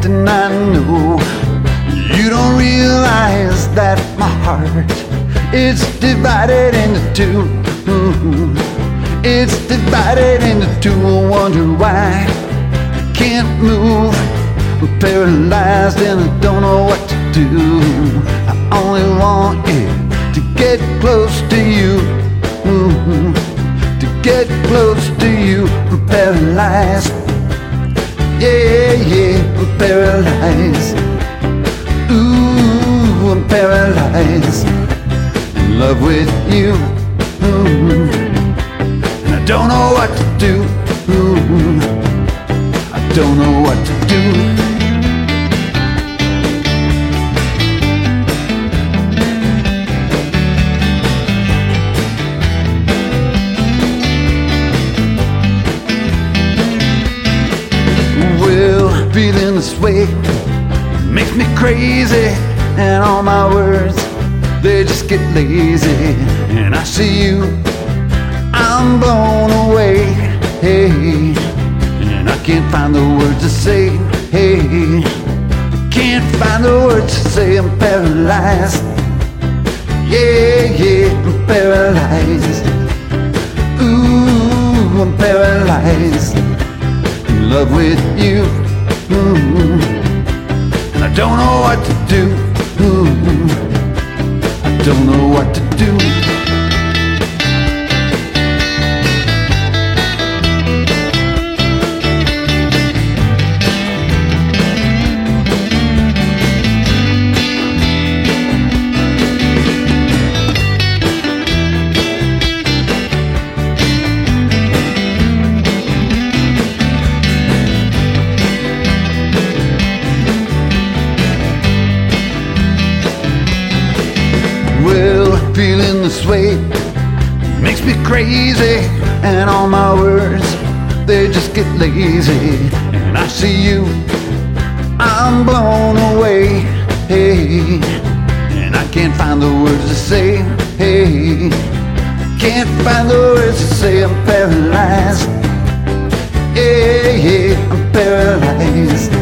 and I know you don't realize that my heart is divided into two. It's divided into two. I wonder why I can't move. I'm paralyzed and I don't know what to do. I only want you to get close to you. To get close to you. I'm paralyzed. Yeah, yeah, I'm paralyzed. Ooh, I'm paralyzed. In love with you. And I don't know what to do. I don't know what to do. Feeling this way makes me crazy, and all my words, they just get lazy. And I see you, I'm blown away, hey, and I can't find the words to say, hey, can't find the words to say. I'm paralyzed, yeah, yeah, I'm paralyzed. Ooh, I'm paralyzed. In love with you. And I don't know what to do. I don't know what to do. Feeling this way makes me crazy, and all my words, they just get lazy. And I see you, I'm blown away, hey, and I can't find the words to say, hey, can't find the words to say. I'm paralyzed, yeah, yeah, I'm paralyzed.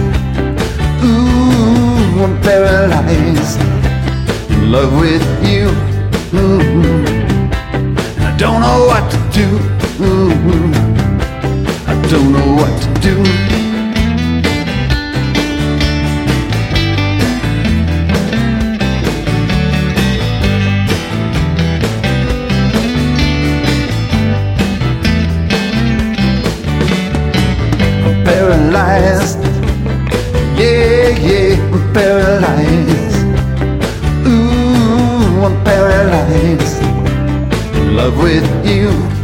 Ooh, I'm paralyzed. In love with you. I don't know what to do. I don't know what to do. I'm paralyzed. Yeah, yeah, I'm paralyzed. I'm paralyzed. In love with you.